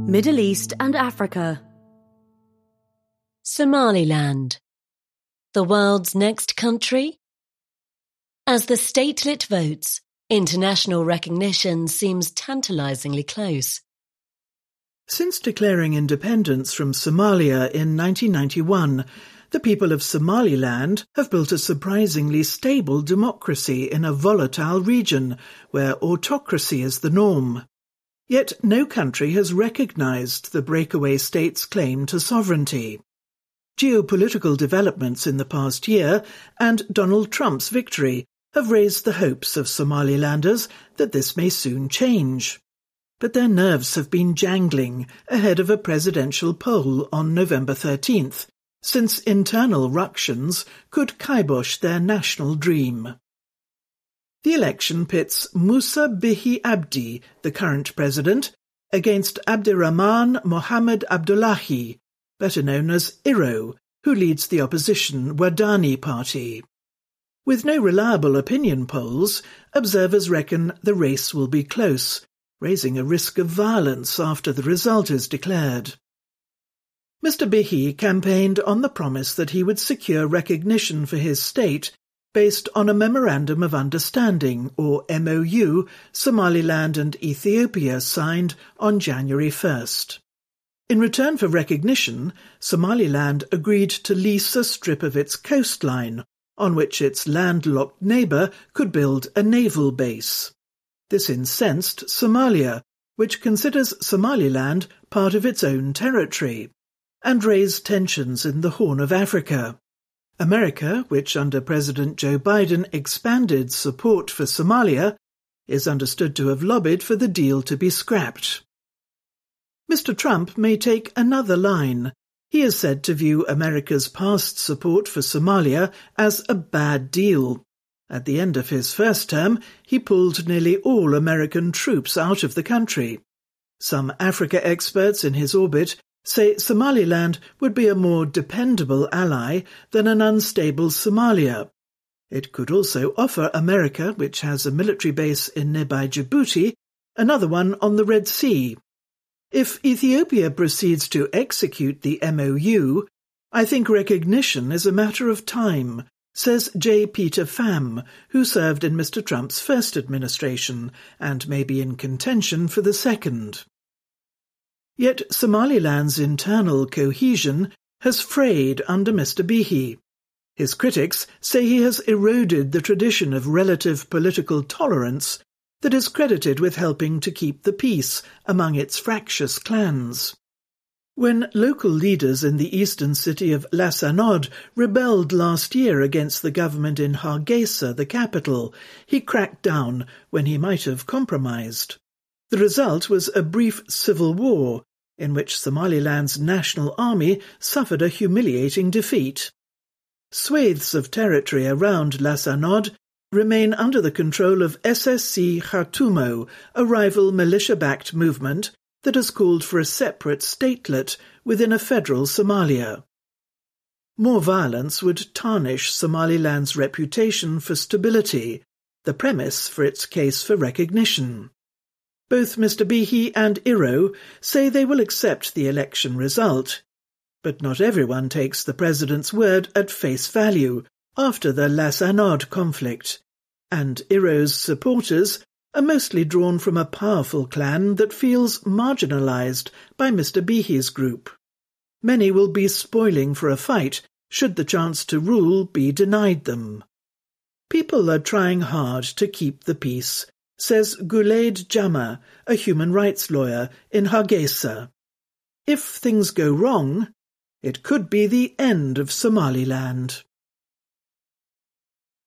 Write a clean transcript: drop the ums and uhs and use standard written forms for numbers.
Middle East and Africa. Somaliland. The world's next country? As the statelet votes, international recognition seems tantalizingly close. Since declaring independence from Somalia in 1991, the people of Somaliland have built a surprisingly stable democracy in a volatile region where autocracy is the norm. Yet no country has recognized the breakaway state's claim to sovereignty. Geopolitical developments in the past year and Donald Trump's victory have raised the hopes of Somalilanders that this may soon change. But their nerves have been jangling ahead of a presidential poll on November 13th, since internal ructions could kibosh their national dream. The election pits Musa Bihi Abdi, the current president, against Abdirahman Mohamed Abdullahi, better known as Iro, who leads the opposition Wadani party. With no reliable opinion polls, observers reckon the race will be close, raising a risk of violence after the result is declared. Mr. Bihi campaigned on the promise that he would secure recognition for his state based on a Memorandum of Understanding, or MOU, Somaliland and Ethiopia signed on January 1st. In return for recognition, Somaliland agreed to lease a strip of its coastline, on which its landlocked neighbour could build a naval base. This incensed Somalia, which considers Somaliland part of its own territory, and raised tensions in the Horn of Africa. America, which under President Joe Biden expanded support for Somalia, is understood to have lobbied for the deal to be scrapped. Mr. Trump may take another line. He is said to view America's past support for Somalia as a bad deal. At the end of his first term, he pulled nearly all American troops out of the country. Some Africa experts in his orbit say Somaliland would be a more dependable ally than an unstable Somalia. It could also offer America, which has a military base in nearby Djibouti, another one on the Red Sea. If Ethiopia proceeds to execute the MOU, I think recognition is a matter of time, says J. Peter Pham, who served in Mr. Trump's first administration and may be in contention for the second. Yet Somaliland's internal cohesion has frayed under Mr. Bihi. His critics say he has eroded the tradition of relative political tolerance that is credited with helping to keep the peace among its fractious clans. When local leaders in the eastern city of Las Anod rebelled last year against the government in Hargeisa, the capital, he cracked down when he might have compromised. The result was a brief civil war, in which Somaliland's national army suffered a humiliating defeat. Swathes of territory around Las Anod remain under the control of SSC Khartoumo, a rival militia-backed movement that has called for a separate statelet within a federal Somalia. More violence would tarnish Somaliland's reputation for stability, the premise for its case for recognition. Both Mr. Bihi and Iro say they will accept the election result, but not everyone takes the president's word at face value after the Las Anod conflict, and Iro's supporters are mostly drawn from a powerful clan that feels marginalized by Mr. Bihi's group. Many will be spoiling for a fight should the chance to rule be denied them. People are trying hard to keep the peace, says Gulaid Jama, a human rights lawyer in Hargeisa. If things go wrong, it could be the end of Somaliland.